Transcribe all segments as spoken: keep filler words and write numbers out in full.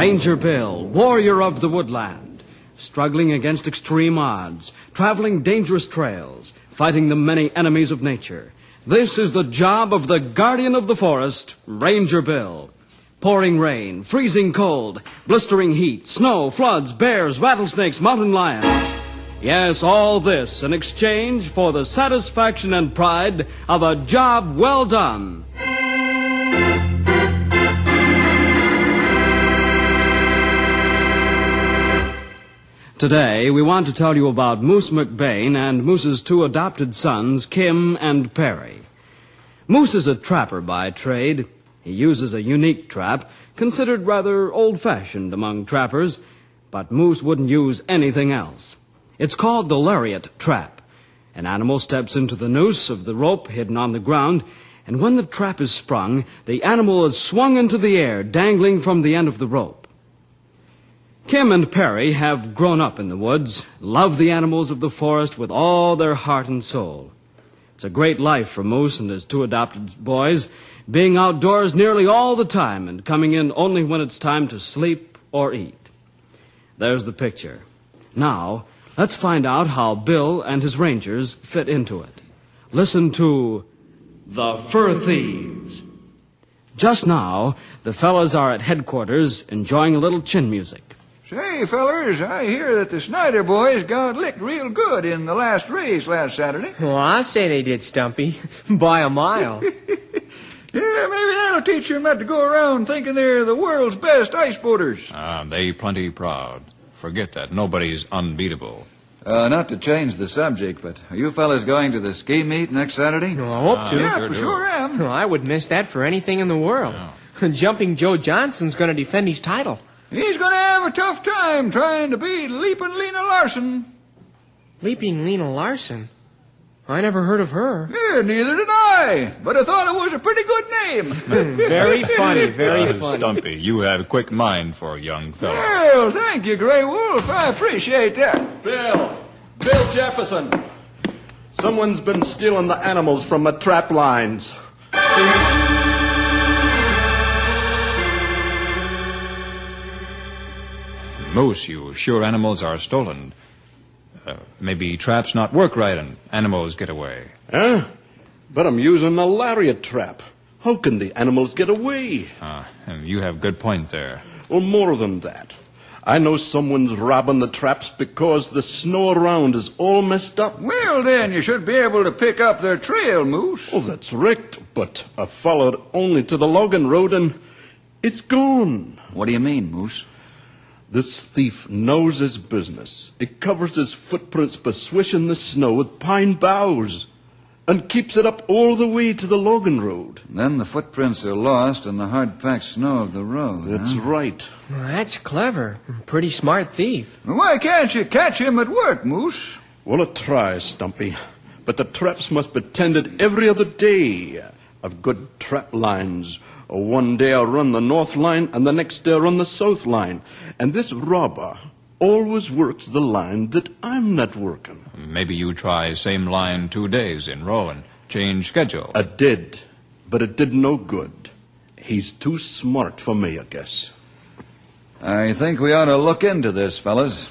Ranger Bill, warrior of the woodland, struggling against extreme odds, traveling dangerous trails, fighting the many enemies of nature. This is the job of the guardian of the forest, Ranger Bill. Pouring rain, freezing cold, blistering heat, snow, floods, bears, rattlesnakes, mountain lions. Yes, all this in exchange for the satisfaction and pride of a job well done. Today, we want to tell you about Moose McBain and Moose's two adopted sons, Kim and Perry. Moose is a trapper by trade. He uses a unique trap, considered rather old-fashioned among trappers, but Moose wouldn't use anything else. It's called the lariat trap. An animal steps into the noose of the rope hidden on the ground, and when the trap is sprung, the animal is swung into the air, dangling from the end of the rope. Kim and Perry have grown up in the woods, love the animals of the forest with all their heart and soul. It's a great life for Moose and his two adopted boys, being outdoors nearly all the time and coming in only when it's time to sleep or eat. There's the picture. Now, let's find out how Bill and his rangers fit into it. Listen to The Fur Thieves. Just now, the fellas are at headquarters enjoying a little chin music. Say, fellers, I hear that the Snyder boys got licked real good in the last race last Saturday. Well, I say they did, Stumpy. By a mile. Yeah, maybe that'll teach them not to go around thinking they're the world's best ice boaters. Ah, they plenty proud. Forget that. Nobody's unbeatable. Uh, not to change the subject, but are you fellas going to the ski meet next Saturday? Well, I hope to. Yeah, sure for do. sure am. Well, I would miss that for anything in the world. Yeah. Jumping Joe Johnson's going to defend his title. He's going to have a tough time trying to beat Leapin' Lena Larson. Leaping Lena Larson? I never heard of her. Yeah, neither did I, but I thought it was a pretty good name. Very funny, very Uh, funny. Stumpy, you have a quick mind for a young fellow. Well, thank you, Grey Wolf. I appreciate that. Bill! Bill Jefferson! Someone's been stealing the animals from my trap lines. Moose, you sure animals are stolen? Uh, maybe traps not work right and animals get away. Huh? But I'm using a lariat trap. How can the animals get away? Ah, and you have good point there. Well, more than that. I know someone's robbing the traps because the snow around is all messed up. Well, then, you should be able to pick up their trail, Moose. Oh, that's right. But I followed only to the logging road and it's gone. What do you mean, Moose? This thief knows his business. He covers his footprints by swishing the snow with pine boughs and keeps it up all the way to the logging road. Then the footprints are lost in the hard-packed snow of the road. That's huh? right. Well, that's clever. Pretty smart thief. Why can't you catch him at work, Moose? Well, it tries, Stumpy. But the traps must be tended every other day. I've good trap lines. One day I run the north line, and the next day I run the south line. And this robber always works the line that I'm not working. Maybe you try same line two days in row and change schedule. I did, but it did no good. He's too smart for me, I guess. I think we ought to look into this, fellas.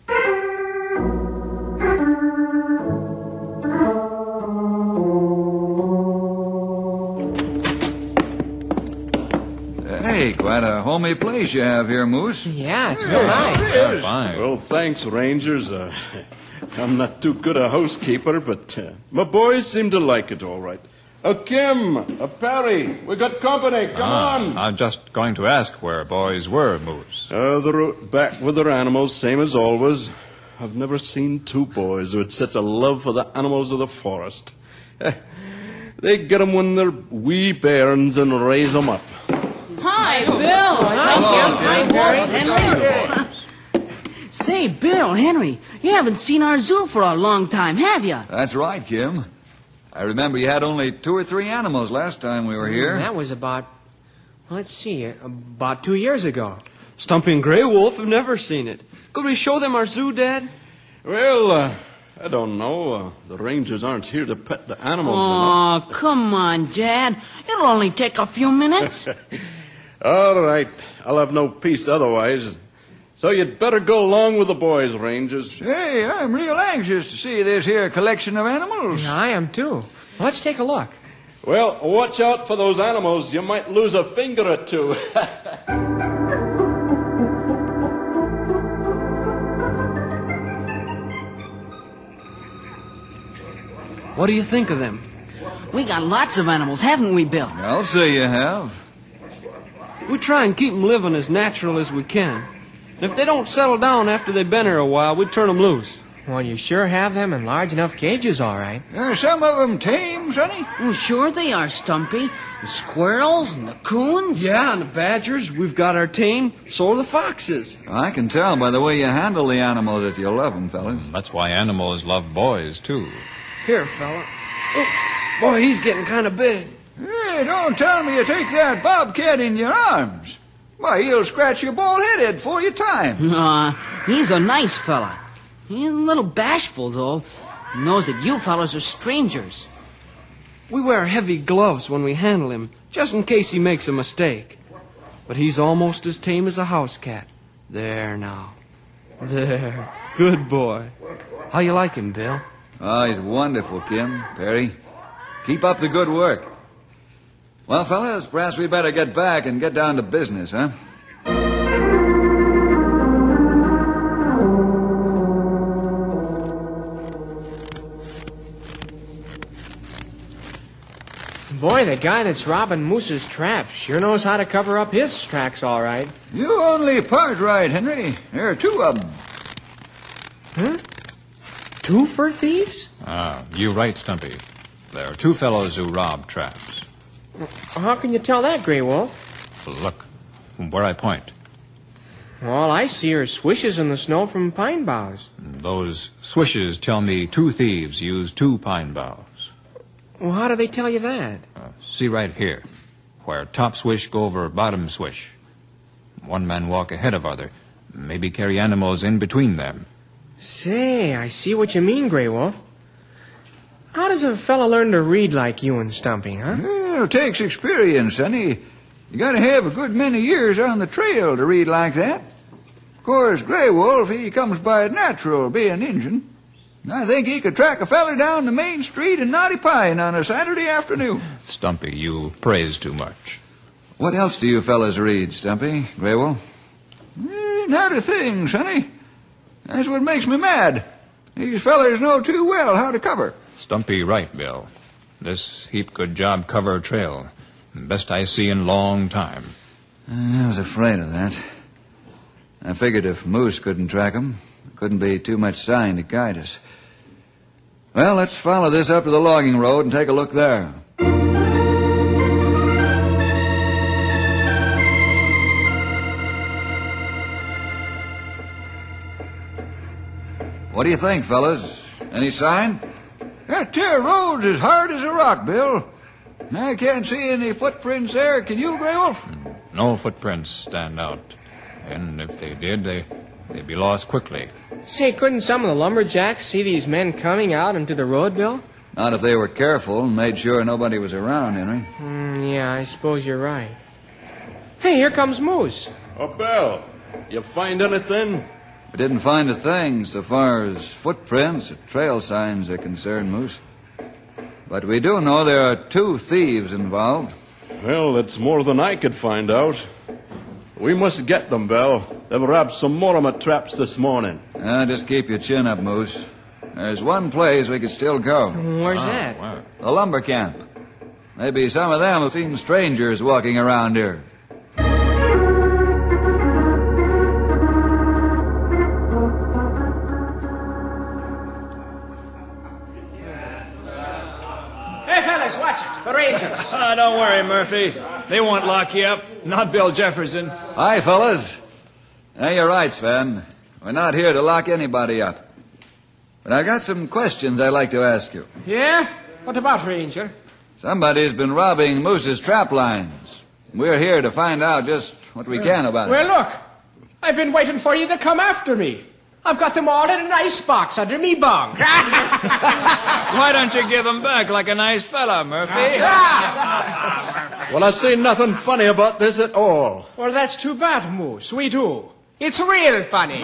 Hey, quite a homey place you have here, Moose. Yeah, it's real nice. Yeah, fine. Well, thanks, Rangers. Uh, I'm not too good a housekeeper, but uh, my boys seem to like it all right. Uh, Kim, uh, Perry, we got company. Come Ah, on. I'm just going to ask where boys were, Moose. Uh, they're out back with their animals, same as always. I've never seen two boys who had such a love for the animals of the forest. They get 'em when they're wee bairns and raise 'em up. Hi, Bill. Hi, Henry. Say, Bill, Henry, you haven't seen our zoo for a long time, have you? That's right, Kim. I remember you had only two or three animals last time we were here. That was about, let's see, about two years ago. Stumpy and Grey Wolf have never seen it. Could we show them our zoo, Dad? Well, uh, I don't know. Uh, the Rangers aren't here to pet the animals. Oh, come on, Dad. It'll only take a few minutes. All right. I'll have no peace otherwise. So you'd better go along with the boys, Rangers. Hey, I'm real anxious to see this here collection of animals. Yeah, I am too. Let's take a look. Well, watch out for those animals. You might lose a finger or two. What do you think of them? We got lots of animals, haven't we, Bill? I'll say you have. We try and keep them living as natural as we can. And if they don't settle down after they've been here a while, we turn them loose. Well, you sure have them in large enough cages, all right. Are some of them tame, Sonny? Well, sure they are, Stumpy. The squirrels and the coons. Yeah, and the badgers, we've got our tame. So are the foxes. I can tell by the way you handle the animals that you love them, fellas. That's why animals love boys, too. Here, fella. Oops. Boy, he's getting kind of big. Hey, don't tell me you take that bobcat in your arms. Why, he'll scratch your bald head before your time. Aw, uh, he's a nice fella. He's a little bashful, though. He knows that you fellas are strangers. We wear heavy gloves when we handle him, just in case he makes a mistake. But he's almost as tame as a house cat. There now. There. Good boy. How you like him, Bill? Oh, he's wonderful, Kim, Perry. Keep up the good work. Well, fellas, perhaps we better get back and get down to business, huh? Boy, the guy that's robbing Moose's traps sure knows how to cover up his tracks all right. You only part right, Henry. There are two of them. Huh? Two fur thieves? Ah, you're right, Stumpy. There are two fellows who rob traps. How can you tell that, Grey Wolf? Look, where I point. All I see are swishes in the snow from pine boughs. Those swishes tell me two thieves used two pine boughs. Well, how do they tell you that? Uh, see right here, where top swish go over bottom swish. One man walk ahead of other, maybe carry animals in between them. Say, I see what you mean, Grey Wolf. How does a fella learn to read like you and Stumpy, huh? Well, it takes experience, Sonny. You gotta have a good many years on the trail to read like that. Of course, Grey Wolf, he comes by it natural, being Injun. I think he could track a feller down the main street in Knotty Pine on a Saturday afternoon. Stumpy, you praise too much. What else do you fellas read, Stumpy, Grey Wolf? Eh, not a thing, Sonny. That's what makes me mad. These fellers know too well how to cover. Stumpy right, Bill. This heap good job cover trail. Best I see in long time. I was afraid of that. I figured if Moose couldn't track 'em, there couldn't be too much sign to guide us. Well, let's follow this up to the logging road and take a look there. What do you think, fellas? Any sign? That there road's as hard as a rock, Bill. I can't see any footprints there. Can you, Grey Wolf? No footprints stand out. And if they did, they, they'd be lost quickly. Say, couldn't some of the lumberjacks see these men coming out into the road, Bill? Not if they were careful and made sure nobody was around, Henry. Mm, yeah, I suppose you're right. Hey, here comes Moose. Oh, Bill, you find anything? We didn't find a thing so far as footprints or trail signs are concerned, Moose. But we do know there are two thieves involved. Well, that's more than I could find out. We must get them, Bill. They've robbed some more of my traps this morning. Ah, just keep your chin up, Moose. There's one place we could still go. Where's Oh, that? wow. The lumber camp. Maybe some of them have seen strangers walking around here. Hey, fellas, watch it. The Rangers. Ah, don't worry, Murphy. They won't lock you up. Not Bill Jefferson. Hi, fellas. Now, you're right, Sven. We're not here to lock anybody up. But I got some questions I'd like to ask you. Yeah? What about, Ranger? Somebody's been robbing Moose's trap lines. We're here to find out just what we can about it. Well, look. I've been waiting for you to come after me. I've got them all in an icebox under me bunk. Why don't you give them back like a nice fella, Murphy? Well, I see nothing funny about this at all. Well, that's too bad, Moose. We do. It's real funny.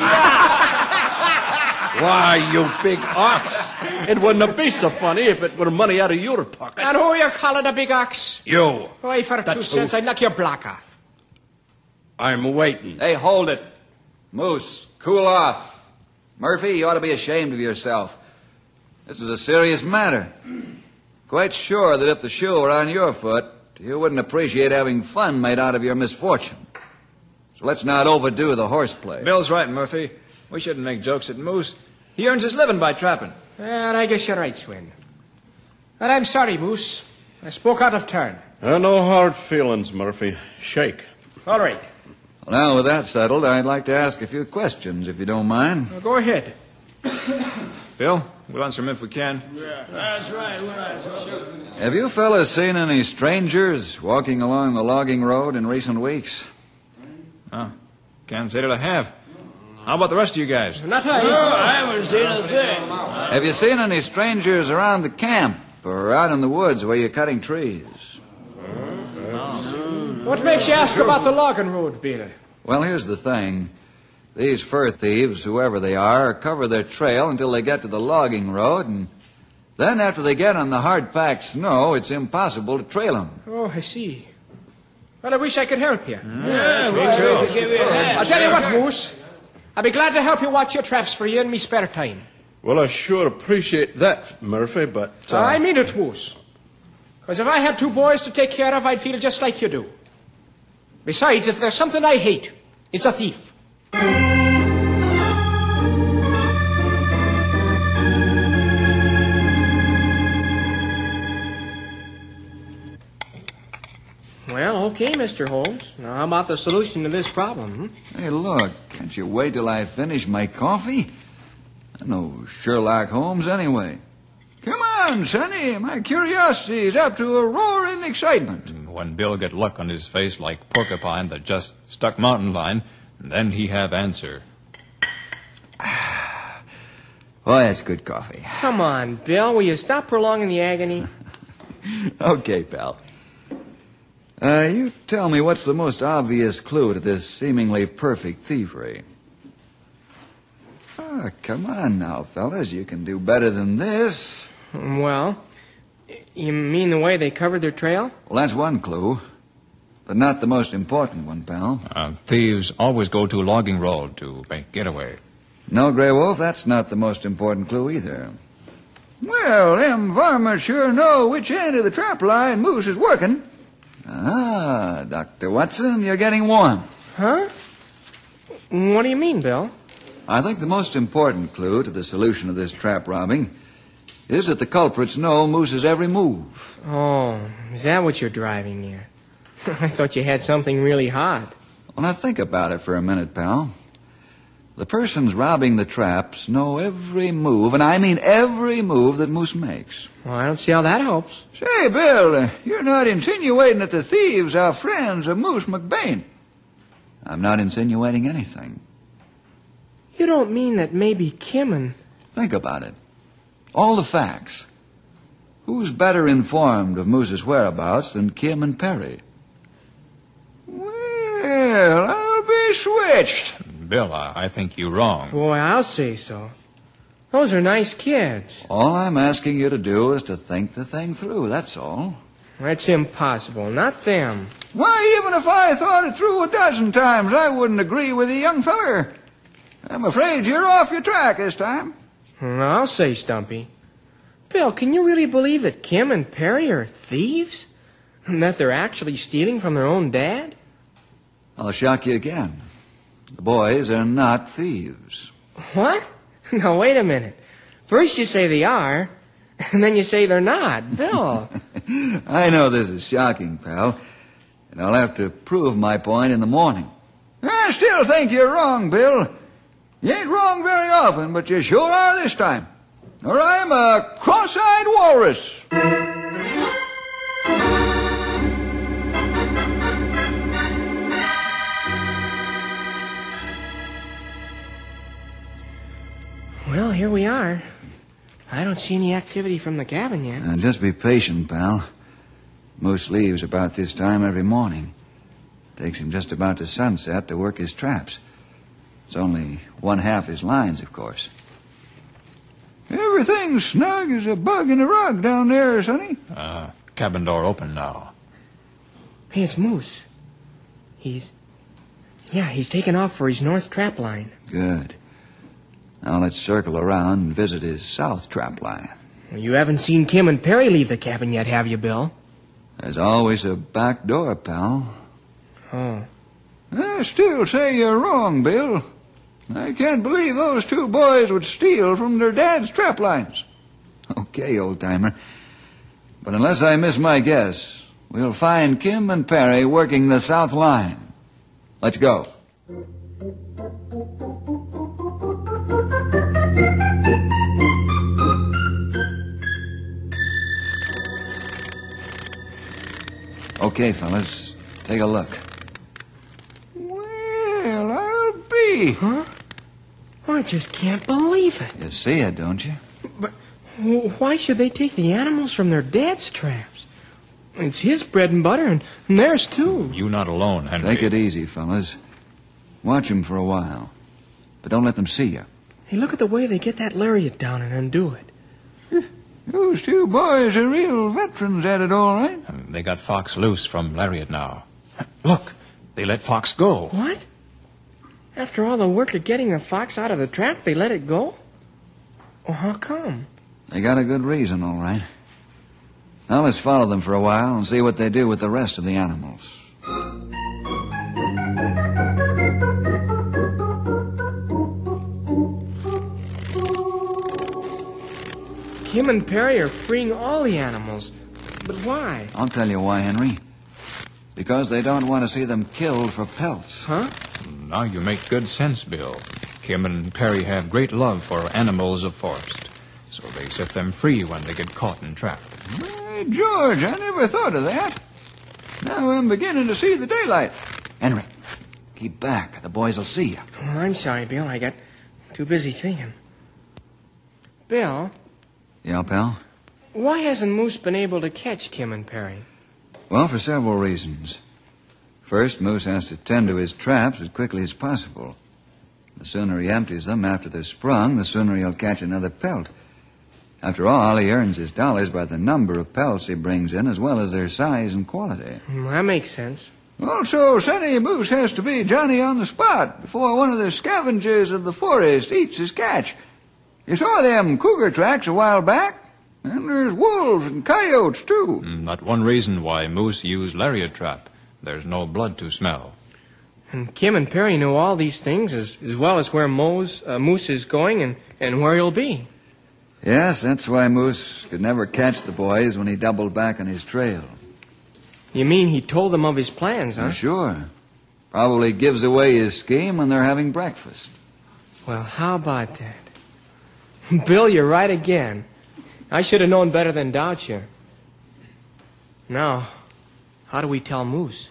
Why, you big ox. It wouldn't be so funny if it were money out of your pocket. And who you calling a big ox? You. Why, for two That's cents, who- I'd knock your block off. I'm waiting. Hey, hold it. Moose, cool off. Murphy, you ought to be ashamed of yourself. This is a serious matter. Quite sure that if the shoe were on your foot, you wouldn't appreciate having fun made out of your misfortune. So let's not overdo the horseplay. Bill's right, Murphy. We shouldn't make jokes at Moose. He earns his living by trapping. Well, I guess you're right, Swin. But I'm sorry, Moose. I spoke out of turn. Uh, no hard feelings, Murphy. Shake. All right. Well, now, with that settled, I'd like to ask a few questions, if you don't mind. Well, go ahead. Bill, we'll answer him if we can. That's right. Have you fellas seen any strangers walking along the logging road in recent weeks? Oh, can't say that I have. How about the rest of you guys? Not I. I haven't seen a thing. Have you seen any strangers around the camp or out in the woods where you're cutting trees? What makes you ask about the logging road, Bill? Well, here's the thing. These fur thieves, whoever they are, cover their trail until they get to the logging road, and then after they get on the hard-packed snow, it's impossible to trail them. Oh, I see. Well, I wish I could help you. Yeah, me too. Give you a hand. I'll tell you what, Moose. I'll be glad to help you watch your traps for you in me spare time. Well, I sure appreciate that, Murphy, but... Uh... I mean it, Moose. Because if I had two boys to take care of, I'd feel just like you do. Besides, if there's something I hate, it's a thief. Well, okay, Mister Holmes. Now, how about the solution to this problem? Hmm? Hey, look, can't you wait till I finish my coffee? I'm no Sherlock Holmes anyway. Come on, Sonny. My curiosity's up to a roaring excitement. When Bill get luck on his face like porcupine that just stuck mountain line, then he have answer. Oh, that's good coffee. Come on, Bill. Will you stop prolonging the agony? Okay, pal. Uh, you tell me what's the most obvious clue to this seemingly perfect thievery. Ah, come on now, fellas. You can do better than this. Well, you mean the way they covered their trail? Well, that's one clue, but not the most important one, pal. Uh, thieves always go to a logging road to make getaway. No, Grey Wolf, that's not the most important clue either. Well, them varmints sure know which end of the trap line Moose is working. Ah, Doctor Watson, you're getting warm. Huh? What do you mean, Bill? I think the most important clue to the solution of this trap robbing is that the culprits know Moose's every move. Oh, is that what you're driving at? I thought you had something really hot. Well, now think about it for a minute, pal. The persons robbing the traps know every move, and I mean every move that Moose makes. Well, I don't see how that helps. Say, Bill, uh, you're not insinuating that the thieves are friends of Moose McBain. I'm not insinuating anything. You don't mean that maybe Kim and... Think about it. All the facts. Who's better informed of Moose's whereabouts than Kim and Perry? Well, I'll be switched. Bill, I, I think you're wrong. Boy, I'll say so. Those are nice kids. All I'm asking you to do is to think the thing through, that's all. That's impossible. Not them. Why, even if I thought it through a dozen times, I wouldn't agree with you, young feller. I'm afraid you're off your track this time. I'll say, Stumpy. Bill, can you really believe that Kim and Perry are thieves? And that they're actually stealing from their own dad? I'll shock you again. The boys are not thieves. What? Now, wait a minute. First you say they are, and then you say they're not. Bill. I know this is shocking, pal, and I'll have to prove my point in the morning. I still think you're wrong, Bill. You ain't wrong very often, but you sure are this time. Or I'm a cross-eyed walrus. here we are. I don't see any activity from the cabin yet. Uh, just be patient, pal. Moose leaves about this time every morning. Takes him just about to sunset to work his traps. It's only one half his lines, of course. Everything's snug as a bug in a rug down there, Sonny. Uh, cabin door open now. Hey, it's Moose. He's... Yeah, he's taken off for his north trap line. Good. Now let's circle around and visit his south trap line. Well, you haven't seen Kim and Perry leave the cabin yet, have you, Bill? There's always a back door, pal. Oh. I still say you're wrong, Bill. I can't believe those two boys would steal from their dad's trap lines. Okay, old-timer. But unless I miss my guess, we'll find Kim and Perry working the south line. Let's go. Okay, fellas, take a look. Well, I'll be. Huh? I just can't believe it. You see it, don't you? But why should they take the animals from their dad's traps? It's his bread and butter, and theirs, too. You not alone, Henry. Take it easy, fellas. Watch them for a while. But don't let them see you. Hey, look at the way they get that lariat down and undo it. Those two boys are real veterans at it, all right. They got Fox loose from lariat now. Look, they let Fox go. What? After all the work of getting the fox out of the trap, they let it go? Well, how come? They got a good reason, all right. Now let's follow them for a while and see what they do with the rest of the animals. Kim and Perry are freeing all the animals. But why? I'll tell you why, Henry. Because they don't want to see them killed for pelts. Huh? Now you make good sense, Bill. Kim and Perry have great love for animals of forest, so they set them free when they get caught and trapped. Hey, George, I never thought of that. Now I'm beginning to see the daylight. Henry, keep back. The boys will see you. Oh, I'm sorry, Bill. I got too busy thinking. Bill? Yeah, pal? Why hasn't Moose been able to catch Kim and Perry? Well, for several reasons. First, Moose has to tend to his traps as quickly as possible. The sooner he empties them after they're sprung, the sooner he'll catch another pelt. After all, he earns his dollars by the number of pelts he brings in, as well as their size and quality. Mm, that makes sense. Also, Sonny, Moose has to be Johnny on the spot before one of the scavengers of the forest eats his catch. You saw them cougar tracks a while back, and there's wolves and coyotes, too. Mm, Not one reason why Moose used lariat trap. There's no blood to smell. And Kim and Perry know all these things, as, as well as where Moose, uh, Moose is going and, and where he'll be. Yes, that's why Moose could never catch the boys when he doubled back on his trail. You mean he told them of his plans, huh? Sure. Probably gives away his scheme when they're having breakfast. Well, how about that? Bill, you're right again. I should have known better than doubt you. Now, how do we tell Moose?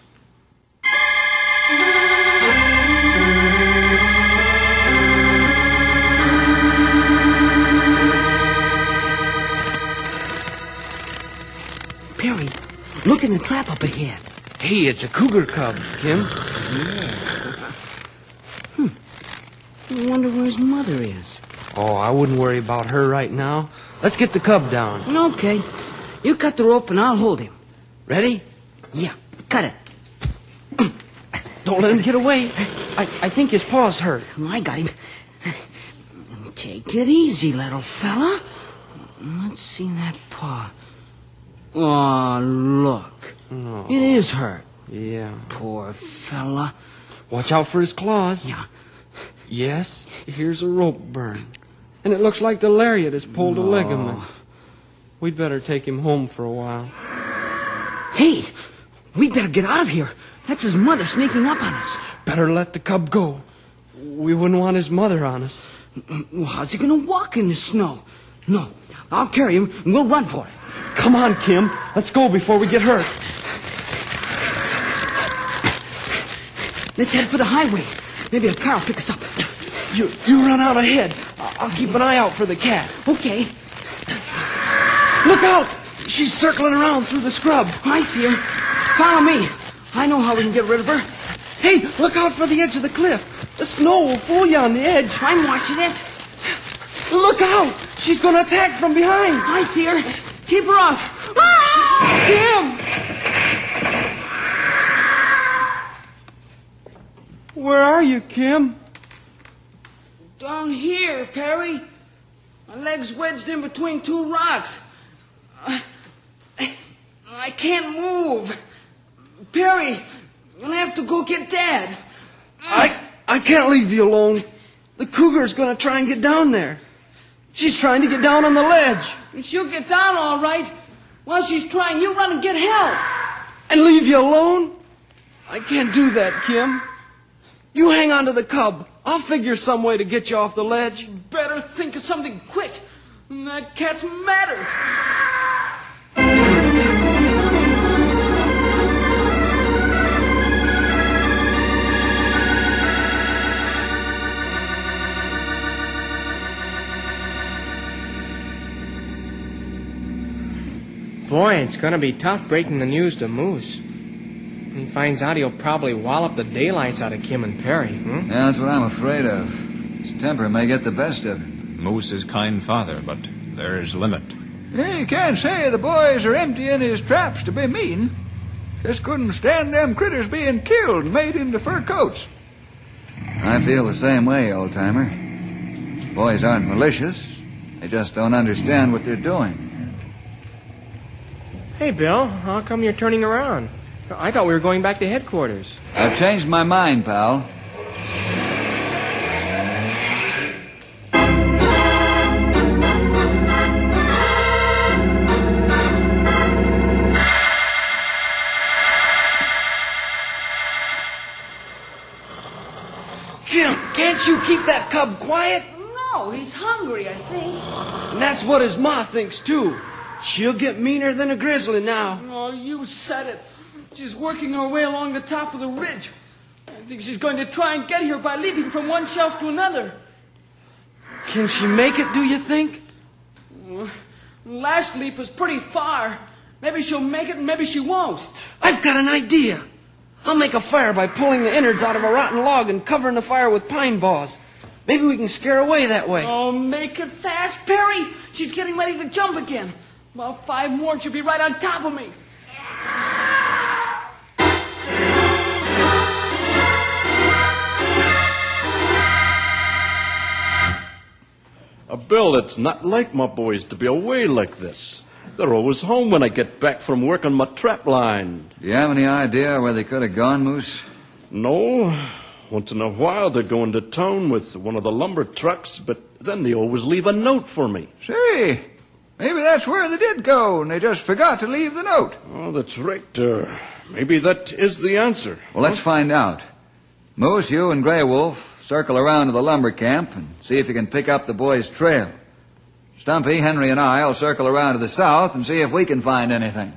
Perry, look in the trap up ahead. Hey, it's a cougar cub, Kim. Yeah. Hmm. I wonder where his mother is. Oh, I wouldn't worry about her right now. Let's get the cub down. Okay. You cut the rope and I'll hold him. Ready? Yeah, cut it. Don't let him get away. I, I think his paw's hurt. I got him. Take it easy, little fella. Let's see that paw. Oh, look. Oh. It is hurt. Yeah. Poor fella. Watch out for his claws. Yeah. Yes, here's a rope burn. And it looks like the lariat has pulled Oh. a ligament. We'd better take him home for a while. Hey, we better get out of here. That's his mother sneaking up on us. Better let the cub go. We wouldn't want his mother on us. Well, how's he going to walk in the snow? No, I'll carry him and we'll run for it. Come on, Kim. Let's go before we get hurt. Let's head for the highway. Maybe a car will pick us up. You, you run out ahead. I'll keep an eye out for the cat. Okay. Look out! She's circling around through the scrub. I see her. Follow me. I know how we can get rid of her. Hey, look out for the edge of the cliff. The snow will fool you on the edge. I'm watching it. Look out! She's going to attack from behind. I see her. Keep her off. Kim! Where are you, Kim? Down here, Perry. My leg's wedged in between two rocks. I, I can't move. Perry, you're gonna have to go get Dad. I I can't leave you alone. The cougar's gonna try and get down there. She's trying to get down on the ledge. She'll get down all right. While she's trying, you run and get help. And leave you alone? I can't do that, Kim. You hang on to the cub. I'll figure some way to get you off the ledge. Better think of something quick. That cat's madder. Boy, it's gonna be tough breaking the news to Moose. When he finds out, he'll probably wallop the daylights out of Kim and Perry. Hmm? Yeah, that's what I'm afraid of. His temper may get the best of him. Moose is kind father, but there's limit. Yeah, you can't say the boys are emptying his traps to be mean. Just couldn't stand them critters being killed and made into fur coats. I feel the same way, old-timer. Boys aren't malicious. They just don't understand what they're doing. Hey, Bill, how come you're turning around? I thought we were going back to headquarters. I've changed my mind, pal. Kim, can't you keep that cub quiet? No, he's hungry, I think. And that's what his ma thinks, too. She'll get meaner than a grizzly now. Oh, you said it. She's working her way along the top of the ridge. I think she's going to try and get here by leaping from one shelf to another. Can she make it, do you think? Last leap was pretty far. Maybe she'll make it and maybe she won't. I've got an idea. I'll make a fire by pulling the innards out of a rotten log and covering the fire with pine boughs. Maybe we can scare her away that way. Oh, make it fast, Perry. She's getting ready to jump again. About five more and she'll be right on top of me. Uh, Bill, it's not like my boys to be away like this. They're always home when I get back from work on my trap line. Do you have any idea where they could have gone, Moose? No. Once in a while they're going to town with one of the lumber trucks, but then they always leave a note for me. Say, maybe that's where they did go, and they just forgot to leave the note. Oh, that's right. Uh, maybe that is the answer. Well, let's find out. Moose, you and Grey Wolf circle around to the lumber camp and see if you can pick up the boys' trail. Stumpy, Henry, and I will circle around to the south and see if we can find anything.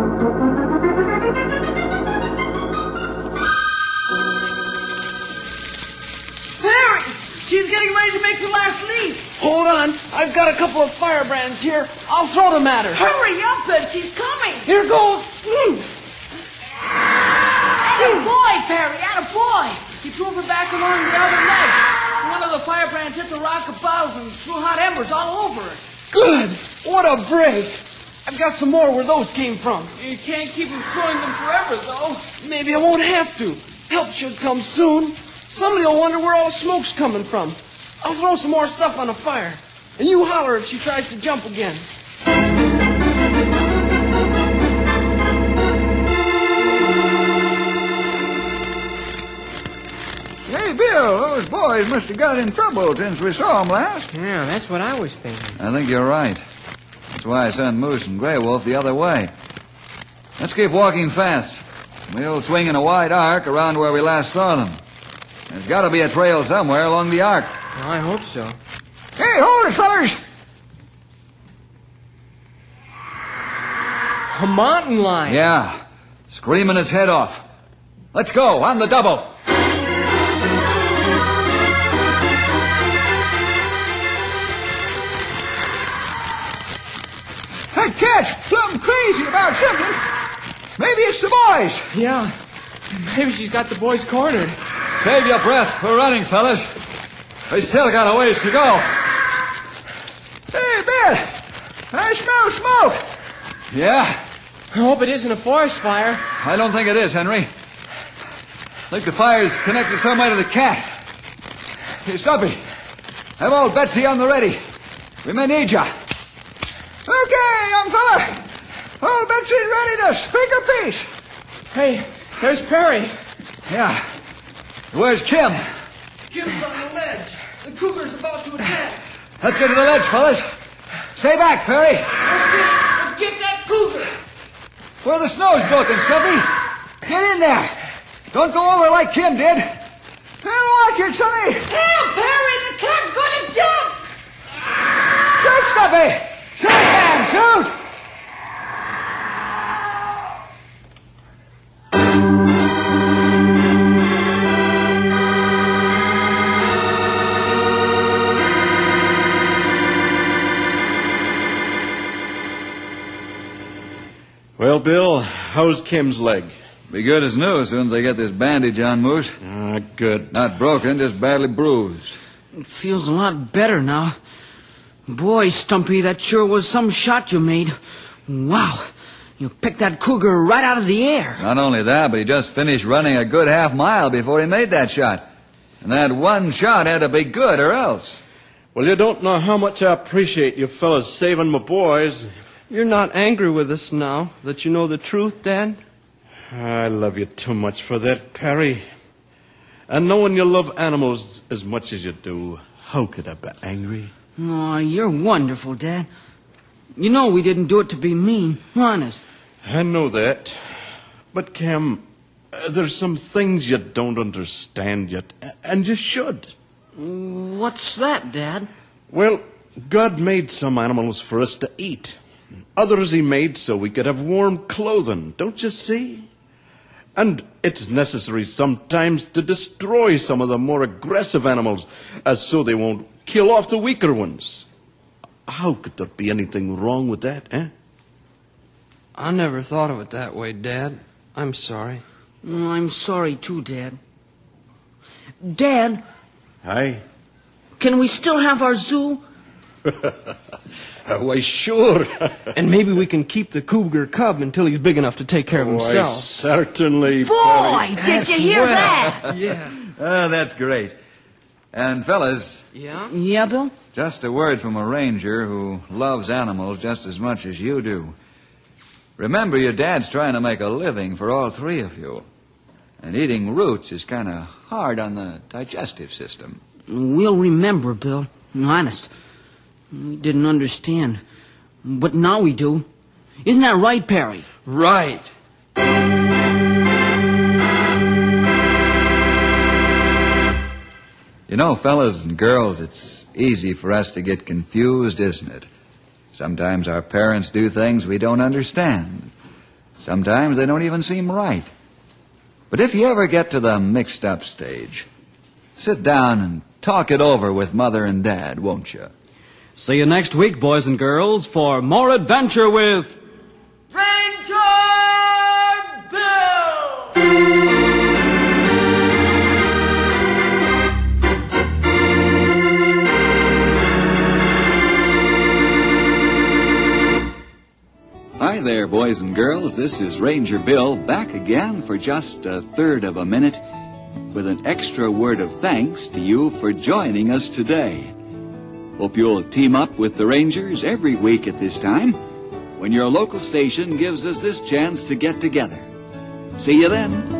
Perry! She's getting ready to make the last leap. Hold on. I've got a couple of firebrands here. I'll throw them at her. Hurry up, then. She's coming. Here goes. Mm. Atta boy, Perry. Atta boy. He drove her back along the other ledge. One of the firebrands hit the rock above and threw hot embers all over it. Good. What a break. I've got some more where those came from. You can't keep them throwing them forever, though. Maybe I won't have to. Help should come soon. Somebody will wonder where all the smoke's coming from. I'll throw some more stuff on the fire. And you holler if she tries to jump again. Hey, Bill, those boys must have got in trouble since we saw them last. Yeah, that's what I was thinking. I think you're right. That's why I sent Moose and Grey Wolf the other way. Let's keep walking fast. We'll swing in a wide arc around where we last saw them. There's got to be a trail somewhere along the arc. Well, I hope so. Hey, hold it, fellers! A mountain lion. Yeah, screaming its head off. Let's go, on the double. That's plumb crazy about something. Maybe it's the boys. Yeah, maybe she's got the boys cornered. Save your breath for running, fellas. We still got a ways to go. Hey, Bill, I smell smoke. Yeah? I hope it isn't a forest fire. I don't think it is, Henry. I think the fire's connected some way to the cat. Hey, Stumpy, have old Betsy on the ready. We may need ya. Okay, young fella. Old Betsy's ready to speak a piece. Hey, there's Perry. Yeah. Where's Kim? Kim's on the ledge. The cougar's about to attack. Let's get to the ledge, fellas. Stay back, Perry. Get, get that cougar. Where the snow's broken, Stumpy. Get in there. Don't go over like Kim did. And watch it, Sonny. Help, Perry! The cat's going to jump! Shoot, Stumpy. Shoot, man, shoot. Well, Bill, how's Kim's leg? Be good as new as soon as I get this bandage on, Moose. Ah, good. Not broken, just badly bruised. It feels a lot better now. Boy, Stumpy, that sure was some shot you made. Wow. You picked that cougar right out of the air. Not only that, but he just finished running a good half mile before he made that shot. And that one shot had to be good or else. Well, you don't know how much I appreciate you fellas saving my boys. You're not angry with us now that you know the truth, Dad? I love you too much for that, Perry. And knowing you love animals as much as you do, how could I be angry? Oh, you're wonderful, Dad. You know we didn't do it to be mean, honest. I know that. But, Cam, uh, there's some things you don't understand yet, and you should. What's that, Dad? Well, God made some animals for us to eat. Others he made so we could have warm clothing, don't you see? And it's necessary sometimes to destroy some of the more aggressive animals, as so they won't kill off the weaker ones. How could there be anything wrong with that, eh? I never thought of it that way, Dad. I'm sorry. Oh, I'm sorry, too, Dad. Dad, Aye? can we still have our zoo? Why, sure. And maybe we can keep the cougar cub until he's big enough to take care of Why, himself. certainly. Boy, did you hear that? Yeah. Oh, that's great. And, fellas, Yeah? Yeah, Bill? just a word from a ranger who loves animals just as much as you do. Remember, your dad's trying to make a living for all three of you. And eating roots is kind of hard on the digestive system. We'll remember, Bill. Honest. We didn't understand. But now we do. Isn't that right, Perry? Right. You know, fellas and girls, it's easy for us to get confused, isn't it? Sometimes our parents do things we don't understand. Sometimes they don't even seem right. But if you ever get to the mixed-up stage, sit down and talk it over with Mother and Dad, won't you? See you next week, boys and girls, for more adventure with Ranger Bill! Hi there, boys and girls. This is Ranger Bill back again for just a third of a minute with an extra word of thanks to you for joining us today. Hope you'll team up with the Rangers every week at this time when your local station gives us this chance to get together. See you then.